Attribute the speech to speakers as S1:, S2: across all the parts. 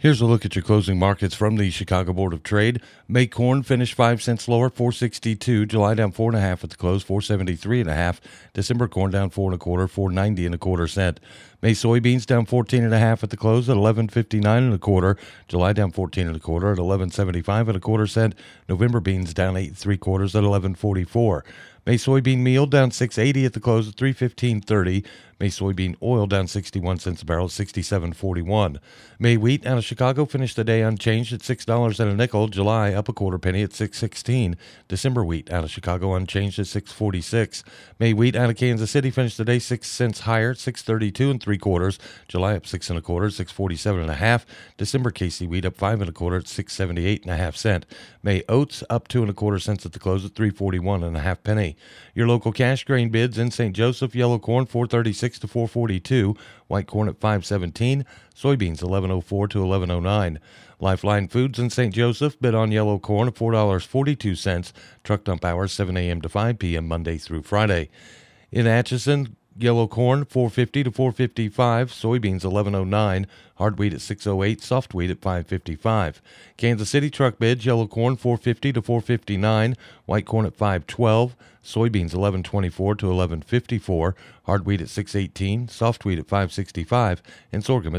S1: Here's a look at your closing markets from the Chicago Board of Trade. May corn finished 5 cents lower, 4.62. July down 4.5 at the close, 4.73.5. December corn down 4.25, 4.90 cent. May soybeans down 14.5 at the close at 11.59 July down 14.25 at 11.75 cent. November beans down 8.75 at 11.44. May soybean meal down 6.80 at the close at 3.15.30. May soybean oil down 61 cents a barrel, 67.41. May wheat out of Chicago finished the day unchanged at $6.05. July up a quarter penny at 6.16. December wheat out of Chicago unchanged at 6.46. May wheat out of Kansas City finished the day 6 cents higher at 6.32 3/4. July up 6 1/4, 6.47.5. December KC wheat up 5 1/4 at 6.78.5 cent. May oats up 2 1/4 cents at the close at 3.41.5 penny. Your local cash grain bids in St. Joseph: yellow corn 4.36 to 4.42, white corn at 5.17, soybeans 11.04 to 11.09. Lifeline Foods in St. Joseph bid on yellow corn at $4.42. Truck dump hours 7 a.m. to 5 p.m. Monday through Friday. In Atchison, yellow corn 4.50 to 4.55, soybeans 11.09, hard wheat at 6.08, soft wheat at 5.55. Kansas City truck bids: yellow corn 4.50 to 4.59, white corn at 5.12, soybeans 11.24 to 11.54, hard wheat at 6.18, soft wheat at 5.65, and sorghum at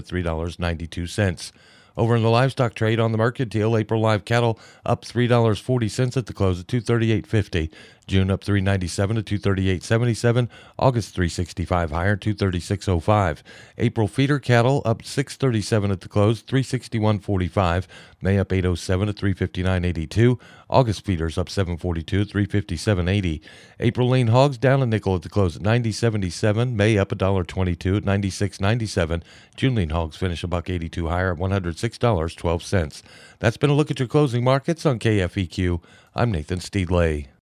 S1: $3.92. Over in the livestock trade, on the mercantile, April live cattle up $3.40 at the close at $238.50. June up $3.97 to $238.77. August $3.65 higher, $236.05. April feeder cattle up $6.37 at the close, $361.45. May up $8.07 to $359.82. August feeders up $7.42, $357.80. April lean hogs down a nickel at the close at $90.77. May up $1.22 at $96.97. June lean hogs finish $1.82 higher at $106.12. That's been a look at your closing markets on KFEQ. I'm Nathan Steedley.